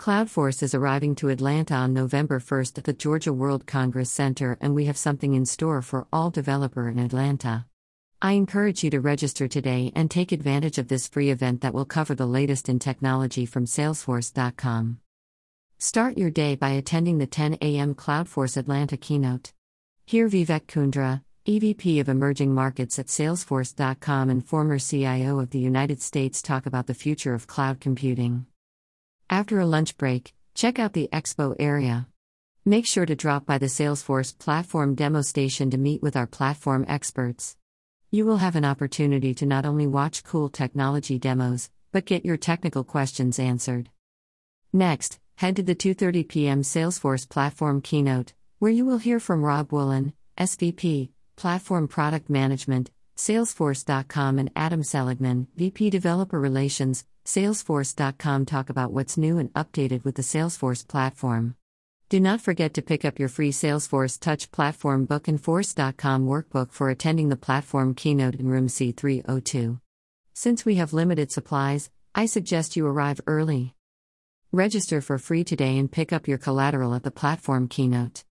Cloudforce is arriving to Atlanta on November 1st at the Georgia World Congress Center, and we have something in store for all developer in Atlanta. I encourage you to register today and take advantage of this free event that will cover the latest in technology from Salesforce.com. Start your day by attending the 10 a.m. Cloudforce Atlanta keynote. Hear Vivek Kundra, EVP of Emerging Markets at Salesforce.com and former CIO of the United States, talk about the future of cloud computing. After a lunch break, check out the expo area. Make sure to drop by the Salesforce Platform Demo Station to meet with our platform experts. You will have an opportunity to not only watch cool technology demos, but get your technical questions answered. Next, head to the 2:30 p.m. Salesforce Platform keynote, where you will hear from Rob Woolen, SVP, Platform Product Management, Salesforce.com, and Adam Seligman, VP Developer Relations, Salesforce.com, talk about what's new and updated with the Salesforce platform. Do not forget to pick up your free Salesforce Touch Platform book and Force.com workbook for attending the platform keynote in room C302. Since we have limited supplies, I suggest you arrive early. Register for free today and pick up your collateral at the platform keynote.